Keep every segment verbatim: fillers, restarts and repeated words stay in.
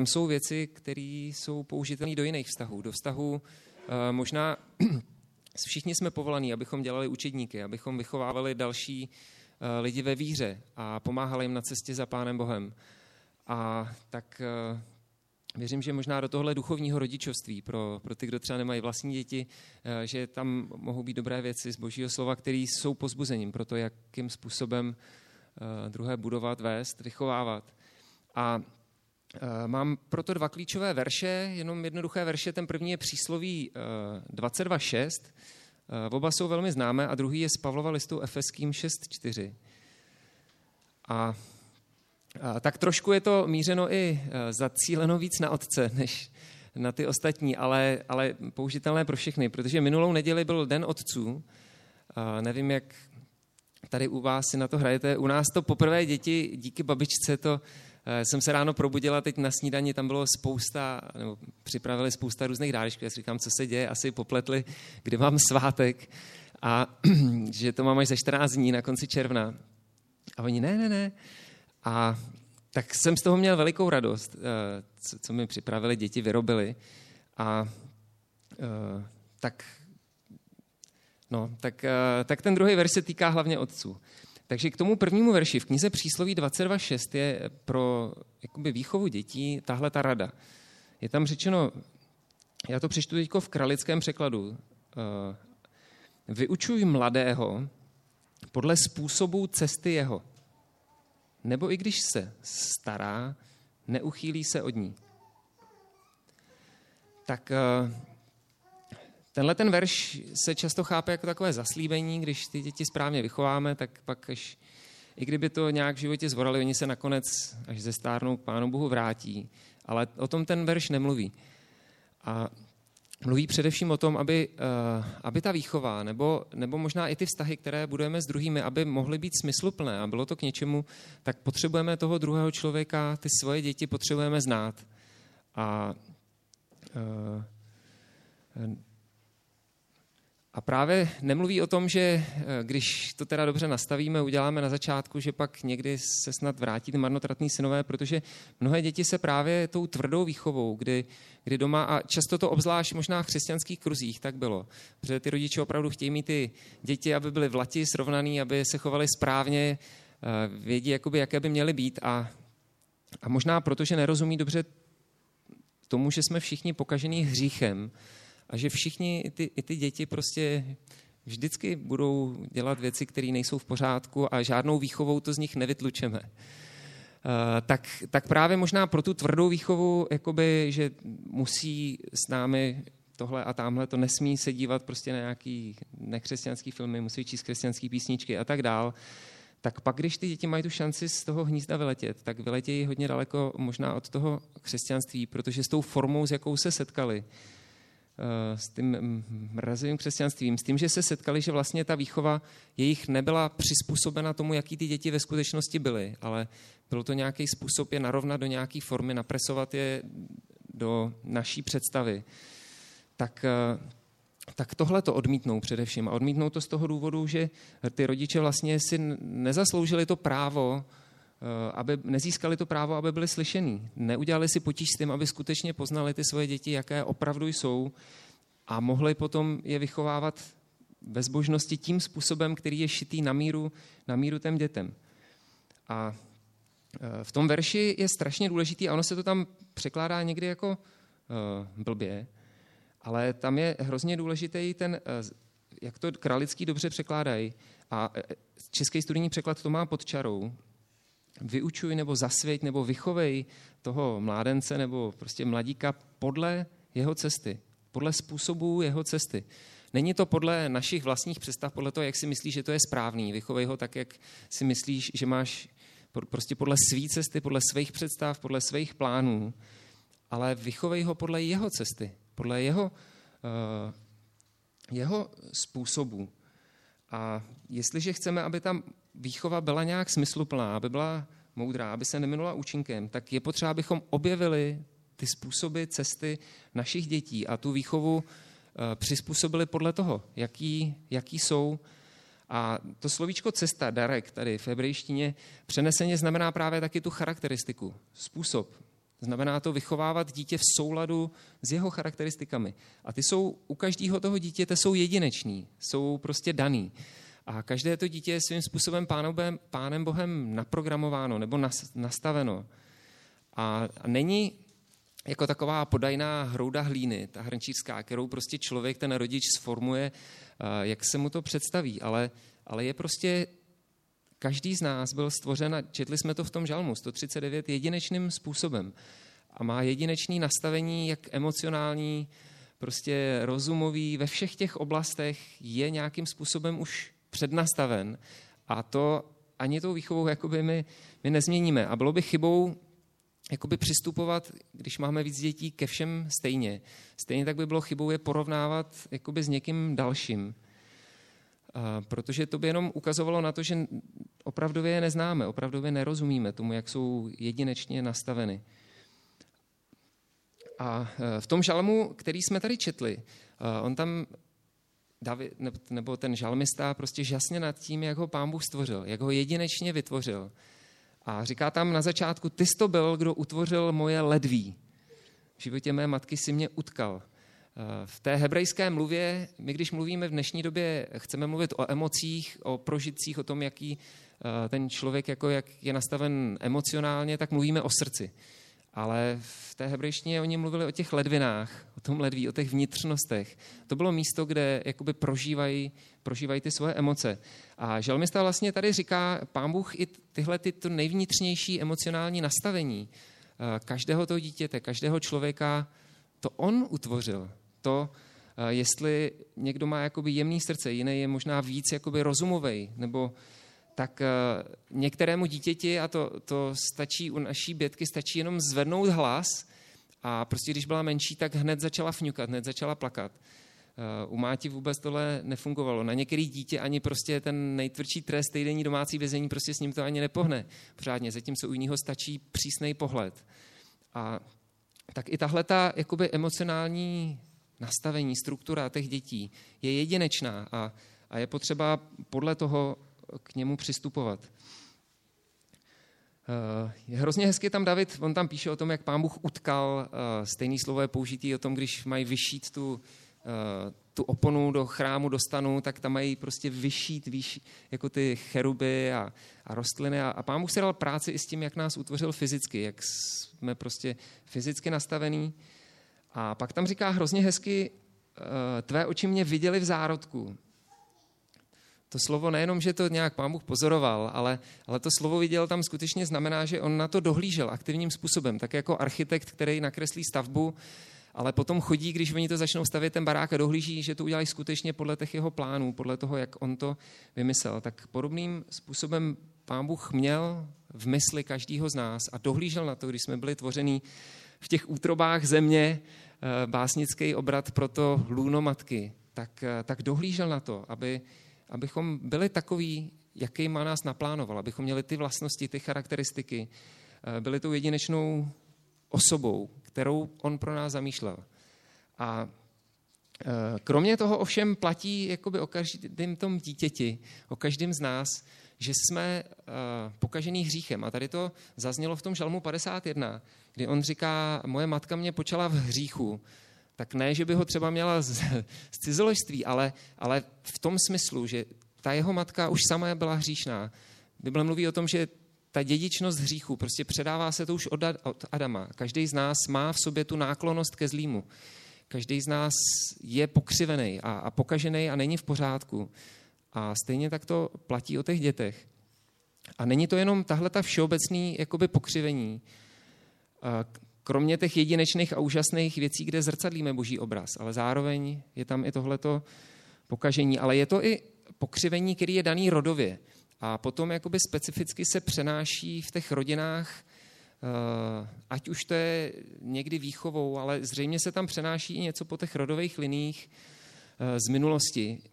tam jsou věci, které jsou použitelné do jiných vztahů. Do vztahů možná všichni jsme povolaní, abychom dělali učedníky, abychom vychovávali další lidi ve víře a pomáhali jim na cestě za Pánem Bohem. A tak věřím, že možná do tohle duchovního rodičovství pro, pro ty, kdo třeba nemají vlastní děti, že tam mohou být dobré věci z Božího slova, které jsou povzbuzením pro to, jakým způsobem druhé budovat, vést, vychovávat. A mám proto dva klíčové verše, jenom jednoduché verše. Ten první je přísloví dvacet dva šest. Oba jsou velmi známé a druhý je z Pavlova listu Efeským šest čtyři. A, a tak trošku je to mířeno i zacíleno víc na otce, než na ty ostatní, ale, ale použitelné pro všechny, protože minulou neděli byl Den otců. A nevím, jak tady u vás si na to hrajete. U nás to poprvé děti, díky babičce, to jsem se ráno probudila, teď na snídani tam bylo spousta, nebo připravili spousta různých dárečků. Já si říkám, co se děje, asi popletli, kdy mám svátek a že to mám až za čtrnáct dní na konci června. A oni ne, ne, ne. A tak jsem z toho měl velikou radost, co, co mi připravili, děti vyrobili. A tak, no, tak, tak ten druhý verš se týká hlavně otců. Takže k tomu prvnímu verši v knize Přísloví dvacet dva šest je pro jakoby výchovu dětí tahle ta rada. Je tam řečeno, já to přečtu teďko v kralickém překladu, vyučuj mladého podle způsobu cesty jeho, nebo i když se stará, neuchýlí se od ní. Tak tenhle ten verš se často chápe jako takové zaslíbení, když ty děti správně vychováme, tak pak až, i kdyby to nějak v životě zvorali, oni se nakonec, až ze stárnou k Pánu Bohu vrátí. Ale o tom ten verš nemluví. A mluví především o tom, aby, aby ta výchova, nebo, nebo možná i ty vztahy, které budujeme s druhými, aby mohly být smysluplné a bylo to k něčemu, tak potřebujeme toho druhého člověka, ty svoje děti potřebujeme znát. A uh, A právě nemluví o tom, že když to teda dobře nastavíme, uděláme na začátku, že pak někdy se snad vrátí ty marnotratní synové, protože mnohé děti se právě tou tvrdou výchovou, kdy, kdy doma, a často to obzvlášť možná v křesťanských kruzích tak bylo, protože ty rodiče opravdu chtějí mít ty děti, aby byly vlati, srovnaný, aby se chovali správně, vědí, jakoby, jaké by měly být a, a možná protože nerozumí dobře tomu, že jsme všichni pokažený hříchem, a že všichni, i ty, i ty děti prostě vždycky budou dělat věci, které nejsou v pořádku a žádnou výchovou to z nich nevytlučeme. Uh, tak, tak právě možná pro tu tvrdou výchovu, jakoby, že musí s námi tohle a tamhle, to nesmí se dívat prostě na nějaký nekřesťanský filmy, musí číst křesťanský písničky a tak dál. Tak pak, když ty děti mají tu šanci z toho hnízda vyletět, tak vyletějí hodně daleko možná od toho křesťanství, protože s tou formou, s jakou se setkali, s tím mrazivým křesťanstvím, s tím, že se setkali, že vlastně ta výchova jejich nebyla přizpůsobena tomu, jaký ty děti ve skutečnosti byly, ale byl to nějaký způsob je narovnat do nějaké formy, napresovat je do naší představy. Tak, tak tohle to odmítnou především. A odmítnou to z toho důvodu, že ty rodiče vlastně si nezasloužili to právo, aby nezískali to právo, aby byli slyšení. Neudělali si potíž s tím, aby skutečně poznali ty svoje děti, jaké opravdu jsou a mohli potom je vychovávat ve zbožnosti tím způsobem, který je šitý na míru, na míru těm dětem. A v tom verši je strašně důležitý, a ono se to tam překládá někdy jako uh, blbě, ale tam je hrozně důležitý ten, uh, jak to Kralický dobře překládají, a český studijní překlad to má pod čarou, vyučuj nebo zasvěť nebo vychovej toho mládence nebo prostě mladíka podle jeho cesty, podle způsobu jeho cesty. Není to podle našich vlastních představ, podle toho, jak si myslíš, že to je správný. Vychovej ho tak, jak si myslíš, že máš prostě podle svý cesty, podle svých představ, podle svých plánů, ale vychovej ho podle jeho cesty, podle jeho, uh, jeho způsobu. A jestliže chceme, aby ta výchova byla nějak smysluplná, aby byla moudrá, aby se neminula účinkem, tak je potřeba, abychom objevili ty způsoby, cesty našich dětí a tu výchovu uh, přizpůsobili podle toho, jaký, jaký jsou. A to slovíčko cesta, darek, tady v hebrejštině přeneseně znamená právě taky tu charakteristiku, způsob. Znamená to vychovávat dítě v souladu s jeho charakteristikami. A ty jsou u každého toho dítěte jsou jedineční, jsou prostě daný. A každé to dítě je svým způsobem pánem, pánem Bohem naprogramováno nebo nastaveno. A není jako taková podajná hrouda hlíny, ta hrnčířská, kterou prostě člověk, ten rodič sformuje, jak se mu to představí. Ale, ale je prostě, každý z nás byl stvořen, a četli jsme to v tom žalmu sto třicet devět, jedinečným způsobem. A má jedinečné nastavení, jak emocionální, prostě rozumový, ve všech těch oblastech je nějakým způsobem už přednastaven. A to ani tou výchovou jakoby my, my nezměníme. A bylo by chybou jakoby přistupovat, když máme víc dětí, ke všem stejně. Stejně tak by bylo chybou je porovnávat jakoby s někým dalším. A protože to by jenom ukazovalo na to, že opravdově je neznáme, opravdově nerozumíme tomu, jak jsou jedinečně nastaveny. A v tom žalmu, který jsme tady četli, on tam, David, nebo ten žalmista, prostě žasně nad tím, jak ho Pán Bůh stvořil, jak ho jedinečně vytvořil. A říká tam na začátku, ty jsi to byl, kdo utvořil moje ledví. V životě mé matky si mě utkal. V té hebrejské mluvě, my když mluvíme v dnešní době, chceme mluvit o emocích, o prožitcích, o tom, jaký ten člověk jako jak je nastaven emocionálně, tak mluvíme o srdci. Ale v té hebrejštině oni mluvili o těch ledvinách, o tom ledví, o těch vnitřnostech. To bylo místo, kde jakoby prožívají, prožívají ty svoje emoce. A žalmista vlastně tady říká, Pán Bůh i tyhle ty to nejvnitřnější emocionální nastavení každého toho dítěte, každého člověka, to on utvořil. To, jestli někdo má jakoby jemný srdce, jiný je možná víc jakoby rozumovej, nebo tak některému dítěti, a to, to stačí u naší Bětky, stačí jenom zvednout hlas a prostě když byla menší, tak hned začala fňukat, hned začala plakat. U Máti vůbec tohle nefungovalo. Na některý dítě ani prostě ten nejtvrdší trest, týdenní domácí vězení, prostě s ním to ani nepohne pořádně, zatímco u jiného stačí přísnej pohled. A tak i tahle ta jakoby emocionální nastavení, struktura těch dětí je jedinečná a, a je potřeba podle toho k němu přistupovat. Je hrozně hezky tam David, on tam píše o tom, jak Pán Bůh utkal, stejný slovo je použitý o tom, když mají vyšít tu, tu oponu do chrámu, do stanu, tak tam mají prostě vyšít výš, jako ty cheruby a, a rostliny. A, a Pán Bůh si dal práci i s tím, jak nás utvořil fyzicky, jak jsme prostě fyzicky nastavení. A pak tam říká hrozně hezky, tvé oči mě viděly v zárodku. To slovo nejenom, že to nějak Pán Bůh pozoroval, ale, ale to slovo viděl tam skutečně znamená, že on na to dohlížel aktivním způsobem, tak jako architekt, který nakreslí stavbu, ale potom chodí, když oni to začnou stavět ten barák a dohlíží, že to udělají skutečně podle těch jeho plánů, podle toho, jak on to vymyslel. Tak podobným způsobem Pán Bůh měl v mysli každýho z nás a dohlížel na to, když jsme byli tvoření v těch útrobách země, básnický obrat pro to lůno matky, tak, tak dohlížel na to, aby abychom byli takový, jakýma nás naplánoval, abychom měli ty vlastnosti, ty charakteristiky, byli tou jedinečnou osobou, kterou on pro nás zamýšlel. A kromě toho ovšem platí jakoby o každém tom dítěti, o každém z nás, že jsme pokažený hříchem. A tady to zaznělo v tom žalmu padesát jedna, kdy on říká, moje matka mě počala v hříchu. Tak ne, že by ho třeba měla z, z cizoložství, ale, ale v tom smyslu, že ta jeho matka už sama byla hříšná. Bible mluví o tom, že ta dědičnost hříchu prostě předává se to už od, od Adama. Každý z nás má v sobě tu náklonnost ke zlímu. Každý z nás je pokřivený a, a pokažený a není v pořádku. A stejně tak to platí o těch dětech. A není to jenom tahle ta všeobecný jakoby pokřivení, kromě těch jedinečných a úžasných věcí, kde zrcadlíme boží obraz, ale zároveň je tam i tohleto pokažení, ale je to i pokřivení, který je daný rodově a potom jakoby specificky se přenáší v těch rodinách, ať už to je někdy výchovou, ale zřejmě se tam přenáší i něco po těch rodových liních z minulosti.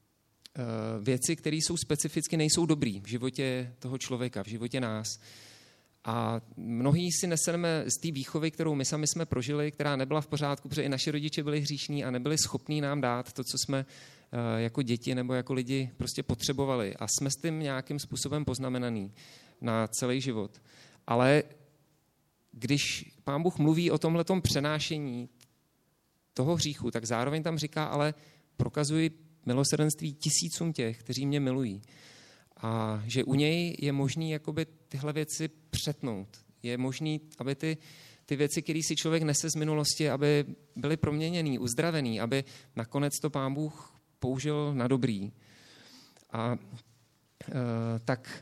Věci, které jsou specificky, nejsou dobrý v životě toho člověka, v životě nás. A mnohí si neseme z té výchovy, kterou my sami jsme prožili, která nebyla v pořádku, protože i naši rodiče byli hříšní a nebyli schopní nám dát to, co jsme jako děti nebo jako lidi prostě potřebovali. A jsme s tím nějakým způsobem poznamenaný na celý život. Ale když Pán Bůh mluví o tomhletom přenášení toho hříchu, tak zároveň tam říká, ale prokazuji milosrdenství tisícům těch, kteří mě milují. A že u něj je možný jakoby tyhle věci přetnout. Je možný, aby ty, ty věci, které si člověk nese z minulosti, aby byly proměněný, uzdravený, aby nakonec to Pán Bůh použil na dobrý. A uh, tak,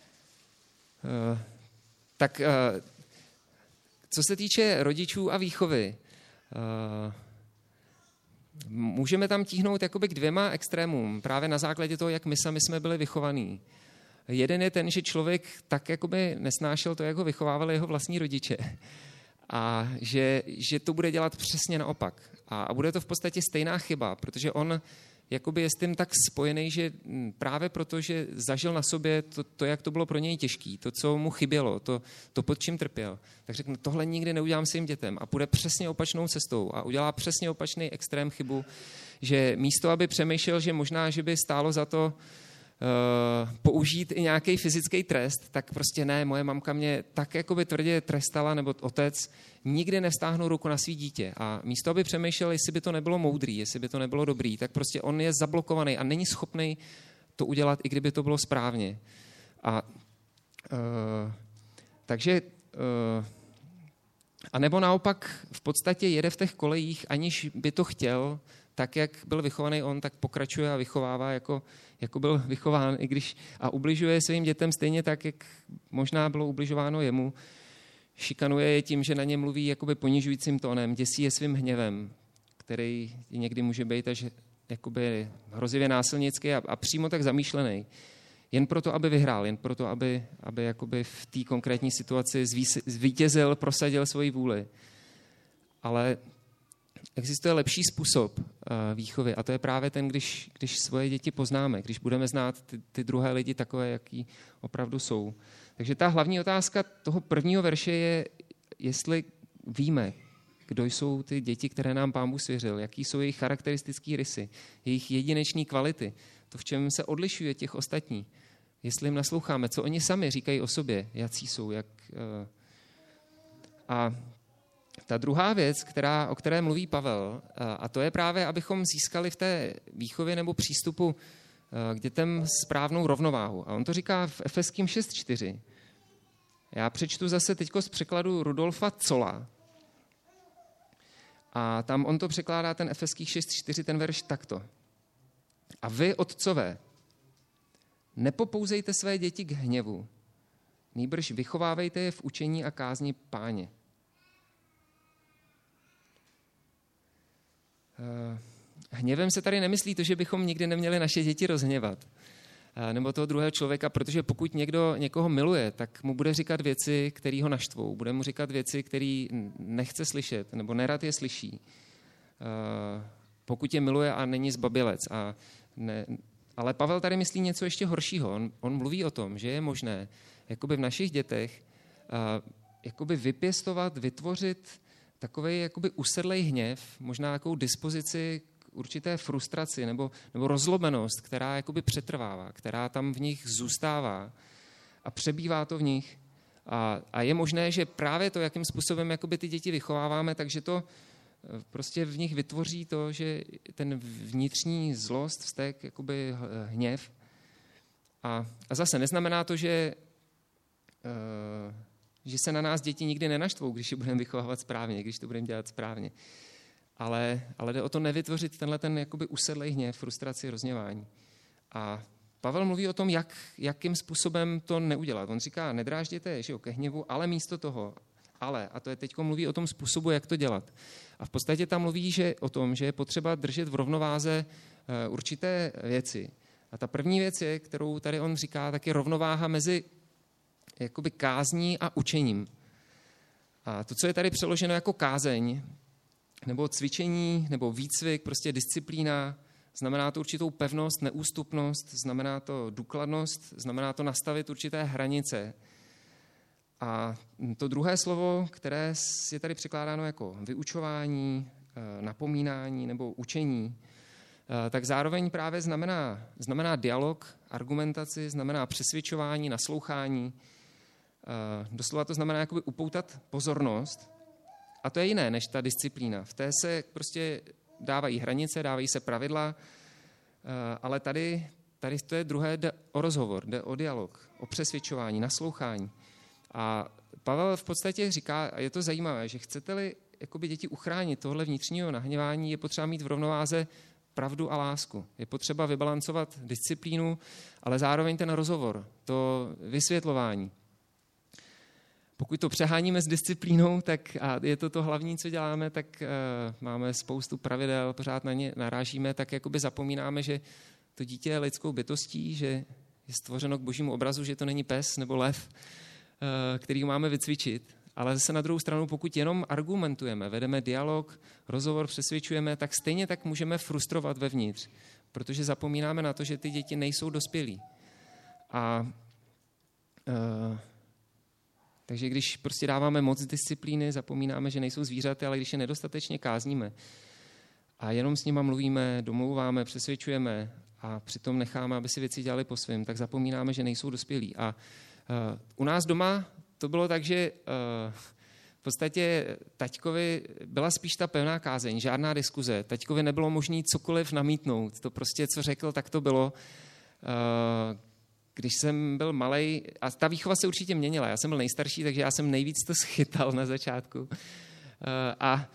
uh, tak uh, co se týče rodičů a výchovy, uh, můžeme tam tíhnout jakoby k dvěma extrémům, právě na základě toho, jak my sami jsme byli vychovaní. Jeden je ten, že člověk tak jakoby nesnášel to, jak ho vychovávali jeho vlastní rodiče. A že, že to bude dělat přesně naopak. A, a bude to v podstatě stejná chyba, protože on jakoby je s tím tak spojený, že právě proto, že zažil na sobě to, to jak to bylo pro něj těžký, to, co mu chybělo, to, to pod čím trpěl, tak řekne, tohle nikdy neudělám svým dětem a půjde přesně opačnou cestou a udělá přesně opačný extrém chybu, že místo, aby přemýšlel, že možná, že by stálo za to Uh, použít i nějaký fyzický trest, tak prostě ne, moje mamka mě tak jakoby tvrdě trestala, nebo otec, nikdy nevstáhnou ruku na svý dítě. A místo, aby přemýšlel, jestli by to nebylo moudrý, jestli by to nebylo dobrý, tak prostě on je zablokovaný a není schopný to udělat, i kdyby to bylo správně. A uh, takže uh, a nebo naopak v podstatě jede v těch kolejích, aniž by to chtěl, tak, jak byl vychovaný on, tak pokračuje a vychovává, jako, jako byl vychován, i když a ubližuje svým dětem stejně tak, jak možná bylo ubližováno jemu. Šikanuje je tím, že na ně mluví jakoby ponižujícím tónem, děsí je svým hněvem, který někdy může být až jakoby hrozivě násilnický a, a přímo tak zamýšlený. Jen proto, aby vyhrál, jen proto, aby, aby jakoby v té konkrétní situaci zvítězil, prosadil svoji vůli. Ale existuje lepší způsob uh, výchovy a to je právě ten, když, když svoje děti poznáme, když budeme znát ty, ty druhé lidi takové, jaký opravdu jsou. Takže ta hlavní otázka toho prvního verše je, jestli víme, kdo jsou ty děti, které nám Pán Bůh svěřil, jaký jsou jejich charakteristické rysy, jejich jedinečné kvality, to, v čem se odlišuje těch ostatních. Jestli jim nasloucháme, co oni sami říkají o sobě, jací jsou, jak... Uh, a ta druhá věc, která, o které mluví Pavel, a to je právě, abychom získali v té výchově nebo přístupu k dětem správnou rovnováhu. A on to říká v Efeským šest čtyři. Já přečtu zase teďko z překladu Rudolfa Zolla. A tam on to překládá ten Efeských šest čtyři, ten verš takto. A vy, otcové, nepopouzejte své děti k hněvu, nýbrž vychovávejte je v učení a kázni Páně. Hněvem se tady nemyslí to, že bychom nikdy neměli naše děti rozhněvat. Nebo toho druhého člověka, protože pokud někdo někoho miluje, tak mu bude říkat věci, které ho naštvou. Bude mu říkat věci, které nechce slyšet, nebo nerad je slyší. Pokud je miluje a není zbabilec. A ne, ale Pavel tady myslí něco ještě horšího. On, on mluví o tom, že je možné jakoby v našich dětech jakoby vypěstovat, vytvořit takovej jakoby usedlej hněv, možná jakou dispozici k určité frustraci nebo, nebo rozlobenost, která jakoby přetrvává, která tam v nich zůstává a přebývá to v nich. A, a je možné, že právě to, jakým způsobem jakoby ty děti vychováváme, takže to prostě v nich vytvoří to, že ten vnitřní zlost, vztek, jakoby hněv. A, a zase neznamená to, že uh, že se na nás děti nikdy nenaštvou, když je budeme vychovávat správně, když to budeme dělat správně. Ale, ale jde o to nevytvořit tenhle ten jakoby usedlej hněv, frustraci, rozněvání. A Pavel mluví o tom, jak, jakým způsobem to neudělat. On říká, nedrážděte že jo, ke hněvu, ale místo toho, ale, a to je teďko mluví o tom způsobu, jak to dělat. A v podstatě tam mluví že, o tom, že je potřeba držet v rovnováze uh, určité věci. A ta první věc je, kterou tady on říká, tak je rovnováha mezi jakoby kázní a učením. A to, co je tady přeloženo jako kázeň, nebo cvičení, nebo výcvik, prostě disciplína, znamená to určitou pevnost, neústupnost, znamená to důkladnost, znamená to nastavit určité hranice. A to druhé slovo, které je tady překládáno jako vyučování, napomínání nebo učení, tak zároveň právě znamená, znamená dialog, argumentaci, znamená přesvědčování, naslouchání. doslova to znamená jakoby upoutat pozornost. A to je jiné než ta disciplína. V té se prostě dávají hranice, dávají se pravidla, ale tady, tady to je druhé, jde o rozhovor, jde o dialog, o přesvědčování, naslouchání. A Pavel v podstatě říká, a je to zajímavé, že chcete-li jakoby děti uchránit tohle vnitřního nahněvání, je potřeba mít v rovnováze pravdu a lásku. Je potřeba vybalancovat disciplínu, ale zároveň ten rozhovor, to vysvětlování. Pokud to přeháníme s disciplínou, tak a je to to hlavní, co děláme, tak uh, máme spoustu pravidel, pořád na ně narážíme, tak jakoby zapomínáme, že to dítě je lidskou bytostí, že je stvořeno k božímu obrazu, že to není pes nebo lev, uh, který máme vycvičit. Ale zase na druhou stranu, pokud jenom argumentujeme, vedeme dialog, rozhovor, přesvědčujeme, tak stejně tak můžeme frustrovat vevnitř, protože zapomínáme na to, že ty děti nejsou dospělí. A uh, takže když prostě dáváme moc disciplíny, zapomínáme, že nejsou zvířata, ale když je nedostatečně kázníme a jenom s nima mluvíme, domlouváme, přesvědčujeme a přitom necháme, aby si věci dělali po svém, tak zapomínáme, že nejsou dospělí. A uh, u nás doma to bylo tak, že uh, v podstatě taťkovi byla spíš ta pevná kázeň, žádná diskuze. Taťkovi nebylo možné cokoliv namítnout. To prostě, co řekl, tak to bylo. Uh, Když jsem byl malej, a ta výchova se určitě měnila, já jsem byl nejstarší, takže já jsem nejvíc to schytal na začátku. A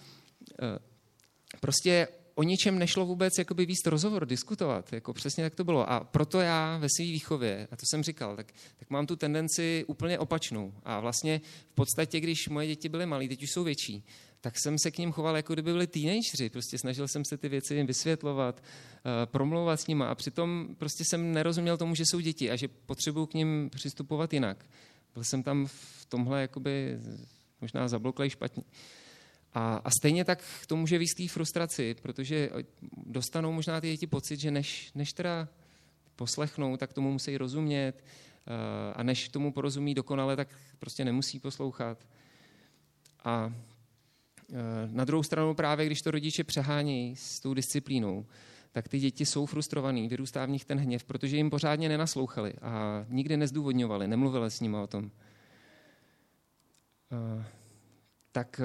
prostě o ničem nešlo vůbec jakoby víc rozhovor, diskutovat, jako přesně tak to bylo. A proto já ve své výchově, a to jsem říkal, tak, tak mám tu tendenci úplně opačnou. A vlastně v podstatě, když moje děti byly malé, teď už jsou větší, tak jsem se k ním choval, jako kdyby byli teenageři. Prostě snažil jsem se ty věci jim vysvětlovat, promlouvat s nima a přitom prostě jsem nerozuměl tomu, že jsou děti a že potřebuju k nim přistupovat jinak. Byl jsem tam v tomhle jakoby možná zabloklej špatně. A, a stejně tak to může vést té frustraci, protože dostanou možná ty děti pocit, že než, než teda poslechnou, tak tomu musí rozumět a než tomu porozumí dokonale, tak prostě nemusí poslouchat. A na druhou stranu právě, když to rodiče přehání s tou disciplínou, tak ty děti jsou frustrovaný, vyrůstá v nich ten hněv, protože jim pořádně nenaslouchali a nikdy nezdůvodňovali, nemluvili s nimi o tom. Tak,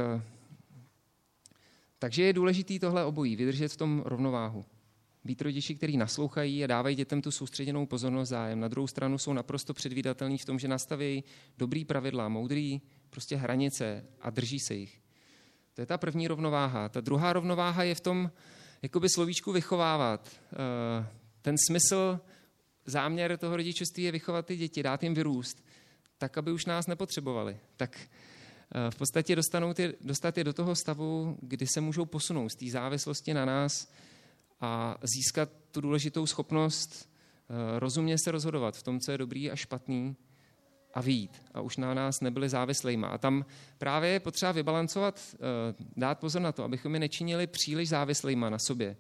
takže je důležitý tohle obojí, vydržet v tom rovnováhu. Být rodiči, kteří naslouchají a dávají dětem tu soustředěnou pozornost, zájem. Na druhou stranu jsou naprosto předvídatelní v tom, že nastaví dobrý pravidla, moudrý prostě hranice a drží se jich. To je ta první rovnováha. Ta druhá rovnováha je v tom, jakoby slovíčku vychovávat. Ten smysl, záměr toho rodičovství je vychovat ty děti, dát jim vyrůst, tak, aby už nás nepotřebovali. Tak v podstatě dostanou ty, dostat je do toho stavu, kdy se můžou posunout z té závislosti na nás a získat tu důležitou schopnost rozumně se rozhodovat v tom, co je dobrý a špatný, a vyjít. A už na nás nebyli závislejma. A tam právě je potřeba vybalancovat, dát pozor na to, abychom je nečinili příliš závislejma na sobě.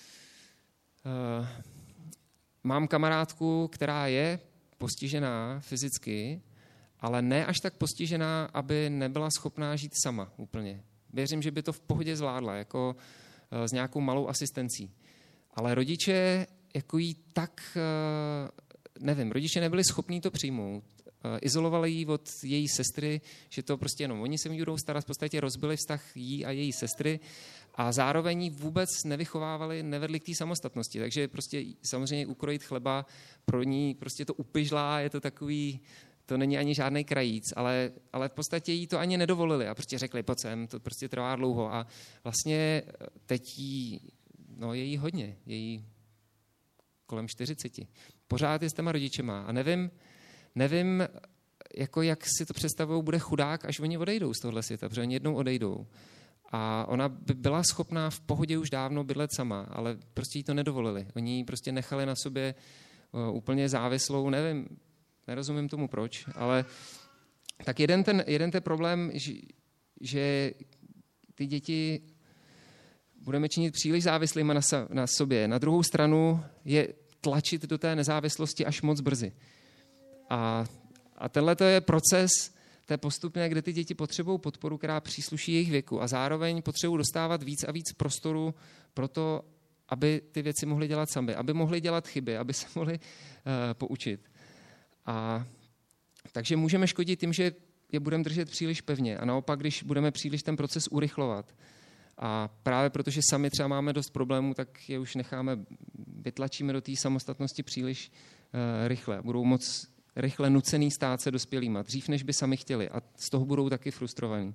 Mám kamarádku, která je postižená fyzicky, ale ne až tak postižená, aby nebyla schopná žít sama úplně. Věřím, že by to v pohodě zvládla, jako s nějakou malou asistencí. Ale rodiče jako jí tak, nevím, rodiče nebyli schopní to přijmout. Izolovali ji od její sestry, že to prostě jenom oni se mi budou starat, v podstatě rozbili vztah jí a její sestry a zároveň ji vůbec nevychovávali, nevedli k té samostatnosti. Takže prostě samozřejmě ukrojit chleba pro ní prostě to upyžlá, je to takový, to není ani žádný krajíc, ale, ale v podstatě jí to ani nedovolili a prostě řekli, pojď sem, to prostě trvá dlouho a vlastně teď jí, no je jí hodně, je jí kolem čtyřiceti. Pořád je s těma rodičema a nevím, Nevím, jako jak si to představují, bude chudák, až oni odejdou z tohle světa, protože oni jednou odejdou. A ona by byla schopná v pohodě už dávno bydlet sama, ale prostě jí to nedovolili. Oni ji prostě nechali na sobě úplně závislou, nevím, nerozumím tomu proč, ale tak jeden ten, jeden ten problém, že, že ty děti budeme činit příliš závislými na, na sobě. Na druhou stranu je tlačit do té nezávislosti až moc brzy. A, a tenhle to je proces té postupné, kde ty děti potřebují podporu, která přísluší jejich věku a zároveň potřebují dostávat víc a víc prostoru pro to, aby ty věci mohly dělat sami, aby mohly dělat chyby, aby se mohly uh, poučit. A Takže můžeme škodit tím, že je budeme držet příliš pevně a naopak, když budeme příliš ten proces urychlovat a právě protože sami třeba máme dost problémů, tak je už necháme, vytlačíme do té samostatnosti příliš uh, rychle. Budou moc rychle nucený stát se dospělýma, dřív než by sami chtěli a z toho budou taky frustrovaní.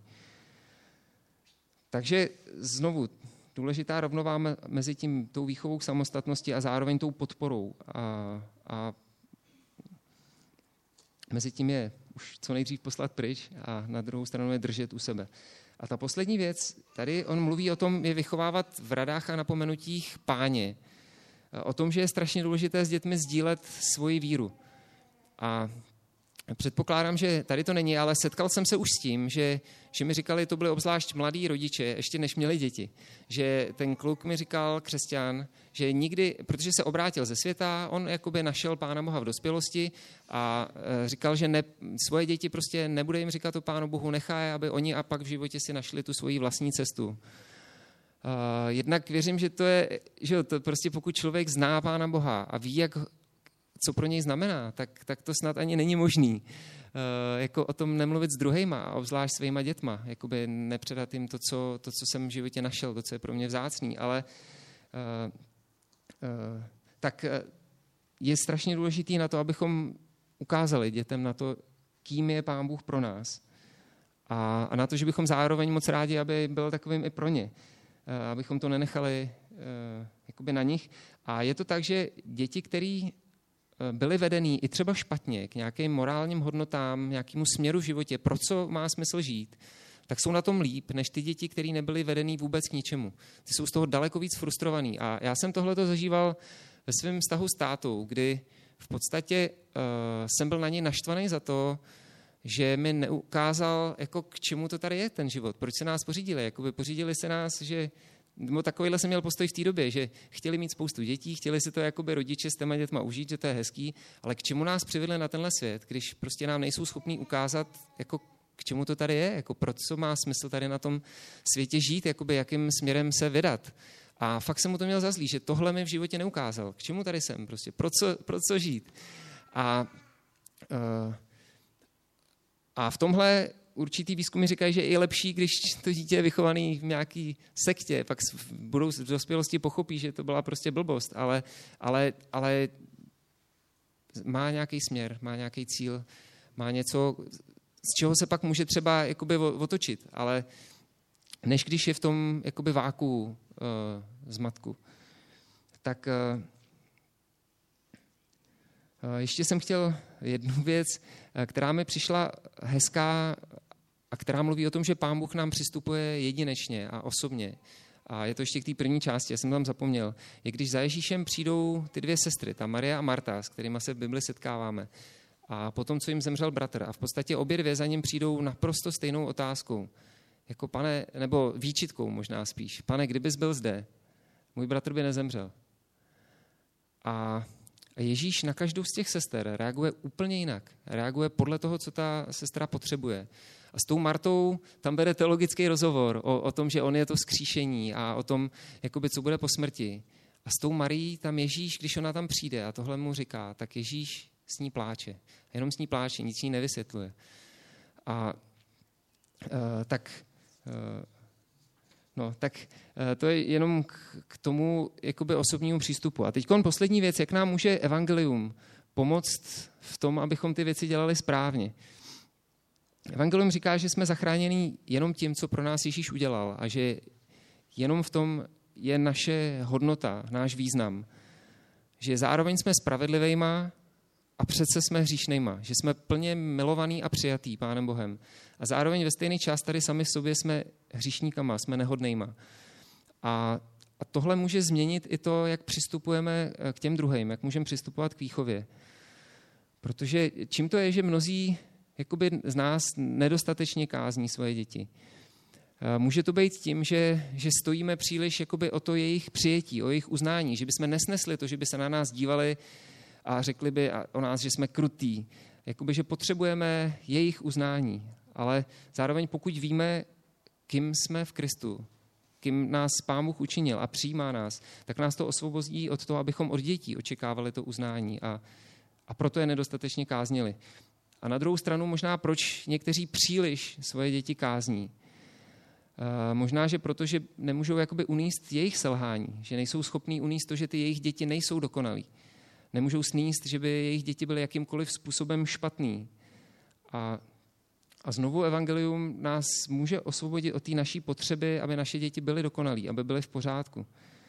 Takže znovu, důležitá rovnováha mezi tím, tou výchovou k samostatnosti a zároveň tou podporou. A, a mezi tím je už co nejdřív poslat pryč a na druhou stranu je držet u sebe. A ta poslední věc, tady on mluví o tom, je vychovávat v radách a napomenutích Páně. O tom, že je strašně důležité s dětmi sdílet svoji víru. A předpokládám, že tady to není, ale setkal jsem se už s tím, že, že mi říkali, to byli obzvlášť mladí rodiče, ještě než měli děti, že ten kluk mi říkal, křesťan, že nikdy, protože se obrátil ze světa, on jakoby našel Pána Boha v dospělosti a říkal, že ne, svoje děti prostě nebude jim říkat o Pánu Bohu, nechá je, aby oni a pak v životě si našli tu svoji vlastní cestu. Uh, jednak věřím, že to je, že to prostě pokud člověk zná Pána Boha a ví, jak co pro něj znamená, tak, tak to snad ani není možný. E, jako o tom nemluvit s druhejma, a obzvlášť svýma dětma, jakoby nepředat jim to co, to, co jsem v životě našel, to, co je pro mě vzácný, ale e, e, tak je strašně důležitý na to, abychom ukázali dětem na to, kým je Pán Bůh pro nás a, a na to, že bychom zároveň moc rádi, aby byl takovým i pro ně, e, abychom to nenechali e, jakoby na nich. A je to tak, že děti, který byli vedený i třeba špatně k nějakým morálním hodnotám, nějakému směru v životě, pro co má smysl žít, tak jsou na tom líp, než ty děti, které nebyly vedený vůbec k ničemu. Ty jsou z toho daleko víc frustrovaný. A já jsem tohleto zažíval ve svém vztahu s tátou, kdy v podstatě uh, jsem byl na něj naštvaný za to, že mi neukázal, jako k čemu to tady je ten život, proč se nás pořídili. Jakoby pořídili se nás, že takovýhle jsem měl postoj v té době, že chtěli mít spoustu dětí, chtěli si to jakoby rodiče s těma dětma užít, že to je hezký, ale k čemu nás přivedli na tenhle svět, když prostě nám nejsou schopní ukázat, jako k čemu to tady je, jako proč co má smysl tady na tom světě žít, jakoby jakým směrem se vydat. A fakt jsem mu to měl za zlý, že tohle mi v životě neukázal. K čemu tady jsem prostě, pro co, pro co žít. A, uh, a v tomhle určitý výzkumy říkají, že je lepší, když to dítě je vychovaný v nějaký sektě, pak budou v dospělosti pochopí, že to byla prostě blbost, ale, ale, ale má nějaký směr, má nějaký cíl, má něco, z čeho se pak může třeba jakoby otočit, ale než když je v tom jakoby váku uh, zmatku. Tak uh, ještě jsem chtěl jednu věc, která mi přišla hezká a která mluví o tom, že Pán Bůh nám přistupuje jedinečně a osobně. A je to ještě k té první části, já jsem tam zapomněl. Je když za Ježíšem přijdou ty dvě sestry, ta Maria a Marta, s kterými se v Bibli setkáváme. A potom, co jim zemřel bratr. A v podstatě obě dvě za ním přijdou naprosto stejnou otázkou. Jako pane, nebo výčitkou možná spíš. Pane, kdybys byl zde, můj bratr by nezemřel. A Ježíš na každou z těch sester reaguje úplně jinak. Reaguje podle toho, co ta sestra potřebuje. A s tou Martou tam vede teologický rozhovor o, o tom, že on je to vzkříšení a o tom, jakoby, co bude po smrti. A s tou Marií tam Ježíš, když ona tam přijde a tohle mu říká, tak Ježíš s ní pláče. Jenom s ní pláče, nic ní nevysvětluje. A uh, tak... Uh, No, tak to je jenom k tomu jakoby osobnímu přístupu. A teď poslední věc, jak nám může evangelium pomoct v tom, abychom ty věci dělali správně. Evangelium říká, že jsme zachráněni jenom tím, co pro nás Ježíš udělal a že jenom v tom je naše hodnota, náš význam. Že zároveň jsme spravedlivejma a přece jsme hříšnejma, že jsme plně milovaný a přijatý Pánem Bohem. A zároveň ve stejný čas tady sami sobě jsme hříšníkama, jsme nehodnejma. A, a tohle může změnit i to, jak přistupujeme k těm druhým, jak můžeme přistupovat k výchově. Protože čím to je, že mnozí jakoby z nás nedostatečně kázní svoje děti. Může to být tím, že, že stojíme příliš jakoby o to jejich přijetí, o jejich uznání, že bychom nesnesli to, že by se na nás dívali a řekli by o nás, že jsme krutí. Jakoby, že potřebujeme jejich uznání. Ale zároveň pokud víme, kým jsme v Kristu, kým nás Pán Bůh učinil a přijímá nás, tak nás to osvobodí od toho, abychom od dětí očekávali to uznání a, a proto je nedostatečně káznili. A na druhou stranu možná proč někteří příliš svoje děti kázní. Možná, že proto, že nemůžou jakoby uníst jejich selhání, že nejsou schopní uníst to, že ty jejich děti nejsou dokonalí. Nemůžou sníst, že by jejich děti byly jakýmkoliv způsobem špatný. A, a znovu evangelium nás může osvobodit od té naší potřeby, aby naše děti byly dokonalí, aby byly v pořádku.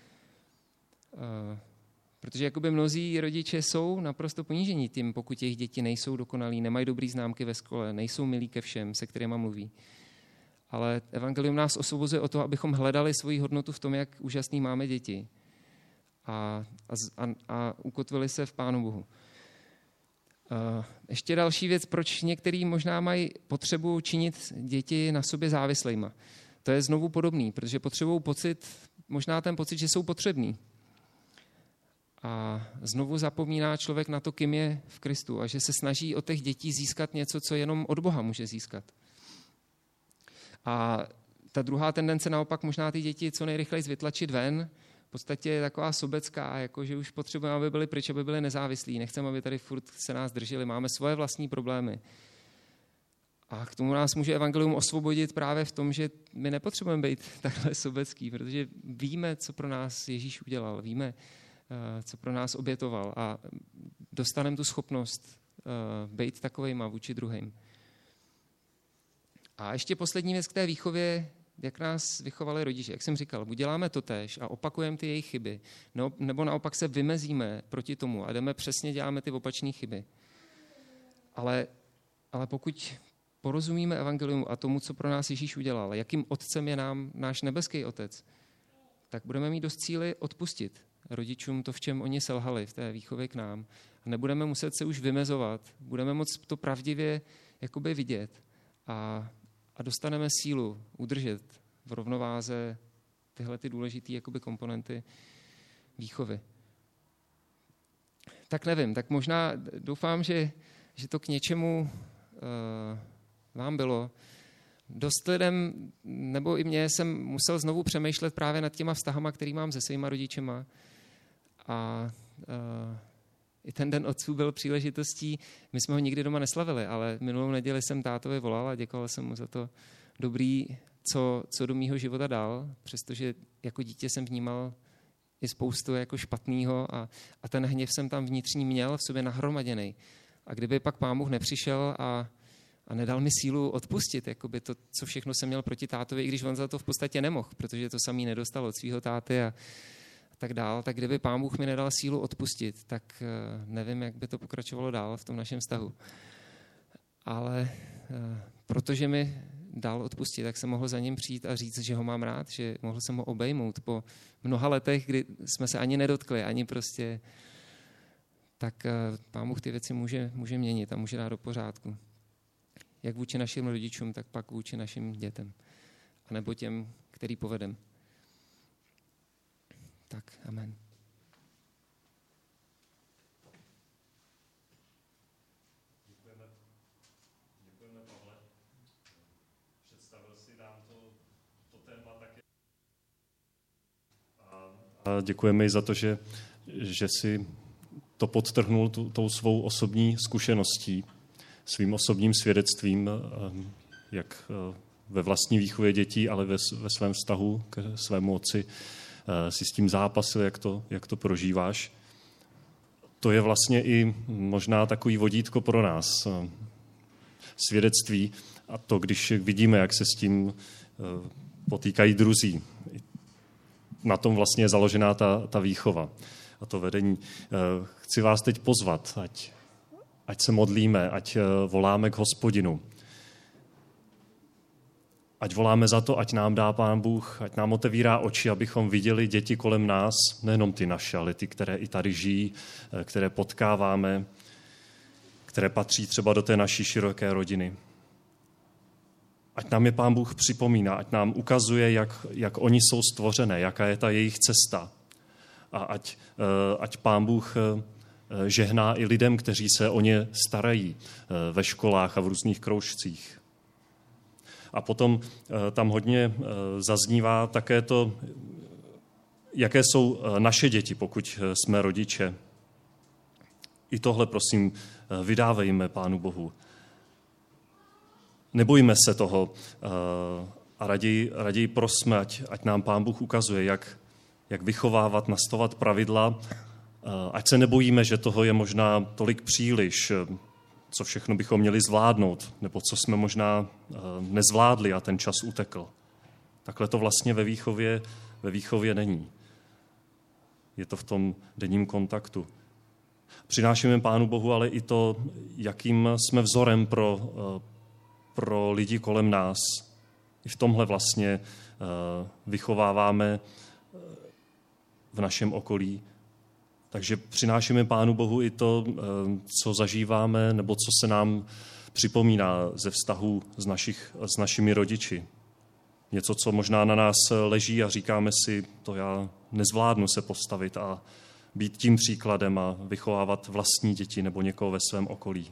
Protože jakoby mnozí rodiče jsou naprosto ponížení tím, pokud jejich děti nejsou dokonalí, nemají dobrý známky ve škole, nejsou milí ke všem, se kterýma mluví. Ale evangelium nás osvobozuje o to, abychom hledali svoji hodnotu v tom, jak úžasný máme děti a, a, a ukotvili se v Pánu Bohu. Uh, ještě další věc, proč některý možná mají potřebu činit děti na sobě závislejma. To je znovu podobný, protože potřebují pocit, možná ten pocit, že jsou potřební. A znovu zapomíná člověk na to, kým je v Kristu a že se snaží od těch dětí získat něco, co jenom od Boha může získat. A ta druhá tendence naopak možná ty děti co nejrychleji vytlačit ven, v podstatě je taková sobecká, jako že už potřebujeme, aby byli pryč, aby byli nezávislí. Nechceme, aby tady furt se nás drželi, máme svoje vlastní problémy. A k tomu nás může evangelium osvobodit právě v tom, že my nepotřebujeme být takhle sobecký, protože víme, co pro nás Ježíš udělal, víme, co pro nás obětoval a dostaneme tu schopnost být takovejma vůči druhým. A ještě poslední věc k té výchově, jak nás vychovali rodiče. Jak jsem říkal, buď děláme to též a opakujeme ty jejich chyby, nebo naopak se vymezíme proti tomu a jdeme přesně, děláme ty opačné chyby. Ale, ale pokud porozumíme evangelium a tomu, co pro nás Ježíš udělal, jakým otcem je nám náš nebeský otec, tak budeme mít dost síly odpustit rodičům to, v čem oni selhali v té výchově k nám. A nebudeme muset se už vymezovat, budeme moct to pravdivě jakoby vidět a, a dostaneme sílu udržet v rovnováze tyhle ty důležité jakoby komponenty výchovy. Tak nevím, tak možná doufám, že, že to k něčemu uh, vám bylo. Dost lidem, nebo i mě, jsem musel znovu přemýšlet právě nad těma vztahama, který mám se svýma rodičema. A uh, i ten den otců byl příležitostí, my jsme ho nikdy doma neslavili, ale minulou neděli jsem tátovi volal a děkoval jsem mu za to dobrý, co, co do mýho života dal, přestože jako dítě jsem vnímal i spoustu jako špatného a, a ten hněv jsem tam vnitřní měl v sobě nahromaděný. A kdyby pak Pán Bůh nepřišel a, a nedal mi sílu odpustit, jakoby to, co všechno jsem měl proti tátovi, i když on za to v podstatě nemohl, protože to samý nedostal od svého táty a tak dál, tak kdyby Pán Bůh mi nedal sílu odpustit, tak nevím, jak by to pokračovalo dál v tom našem vztahu. Ale protože mi dal odpustit, tak jsem mohl za ním přijít a říct, že ho mám rád, že mohl jsem ho obejmout po mnoha letech, kdy jsme se ani nedotkli, ani prostě, tak Pán Bůh ty věci může, může měnit a může dát do pořádku. Jak vůči našim rodičům, tak pak vůči našim dětem. A nebo těm, který povedem. Tak, amen. Děkujeme, děkujeme Pavle. Představil si nám to, to téma taky. A, a děkujeme i za to, že, že si to podtrhnul tu, tou svou osobní zkušeností, svým osobním svědectvím, jak ve vlastní výchově dětí, ale ve, ve svém vztahu k svému otci si s tím zápasil, jak to, jak to prožíváš. To je vlastně i možná takový vodítko pro nás. Svědectví a to, když vidíme, jak se s tím potýkají druzí. Na tom vlastně je založená ta, ta výchova a to vedení. Chci vás teď pozvat, ať, ať se modlíme, ať voláme k Hospodinu. Ať voláme za to, ať nám dá Pán Bůh, ať nám otevírá oči, abychom viděli děti kolem nás, nejenom ty naše, ale ty, které i tady žijí, které potkáváme, které patří třeba do té naší široké rodiny. Ať nám je Pán Bůh připomíná, ať nám ukazuje, jak, jak oni jsou stvořené, jaká je ta jejich cesta. A ať, ať Pán Bůh žehná i lidem, kteří se o ně starají ve školách a v různých kroužcích. A potom tam hodně zaznívá také to, jaké jsou naše děti, pokud jsme rodiče. I tohle, prosím, vydávejme Pánu Bohu. nebojíme se toho a raději, raději prosme, ať, ať nám Pán Bůh ukazuje, jak, jak vychovávat, nastavovat pravidla, ať se nebojíme, že toho je možná tolik příliš, co všechno bychom měli zvládnout, nebo co jsme možná nezvládli a ten čas utekl. Takhle to vlastně ve výchově, ve výchově není. Je to v tom denním kontaktu. Přinášíme Pánu Bohu ale i to, jakým jsme vzorem pro, pro lidi kolem nás. I v tomhle vlastně vychováváme v našem okolí. Takže přinášíme Pánu Bohu i to, co zažíváme, nebo co se nám připomíná ze vztahů s, našich, s našimi rodiči. Něco, co možná na nás leží a říkáme si, to já nezvládnu se postavit a být tím příkladem a vychovávat vlastní děti nebo někoho ve svém okolí.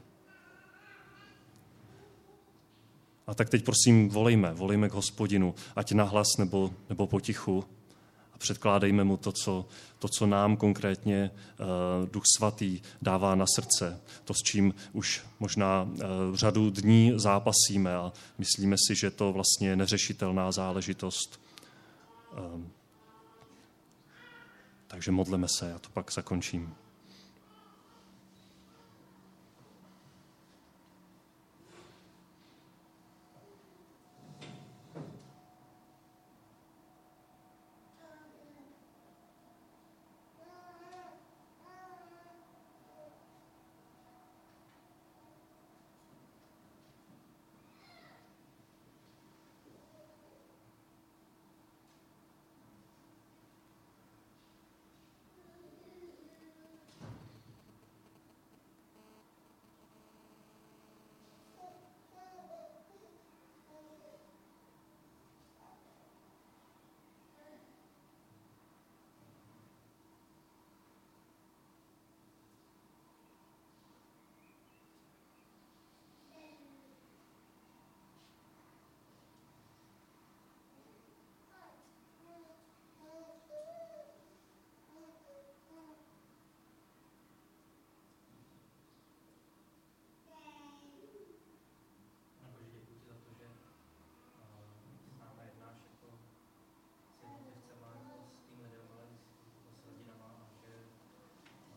A tak teď prosím volejme, volejme k Hospodinu, ať nahlas nebo, nebo potichu a předkládejme mu to, co, to, co nám konkrétně uh, Duch Svatý dává na srdce. To, s čím už možná uh, řadu dní zápasíme a myslíme si, že to vlastně je neřešitelná záležitost. Uh, takže modleme se, já to pak zakončím.